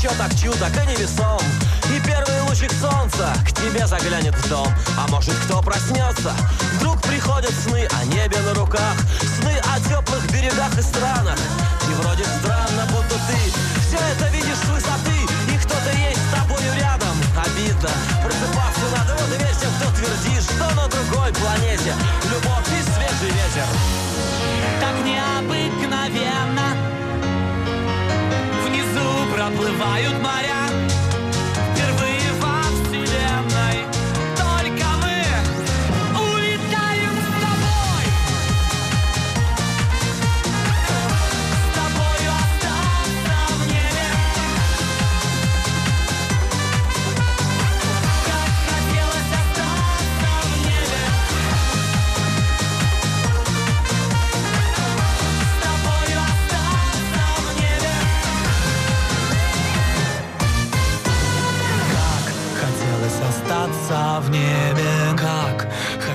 еще так чудок и невесом. И первый лучик солнца к тебе заглянет в дом. А может, кто проснется, вдруг приходят сны о небе на руках, сны о теплых берегах и странах. И вроде странно, будто ты все это видишь с высоты, и кто-то есть с тобою рядом. Обидно просыпаться надо, вот и весь тем, кто твердит, что на другой планете любовь и свежий ветер. Так необыкновенно внизу проплывают моря. Впервые во вселенной только мы улетаем с тобой. С тобою остаться в небе. Как хотелось остаться в небе. С тобою остаться в небе. Как хотелось остаться в небе. Как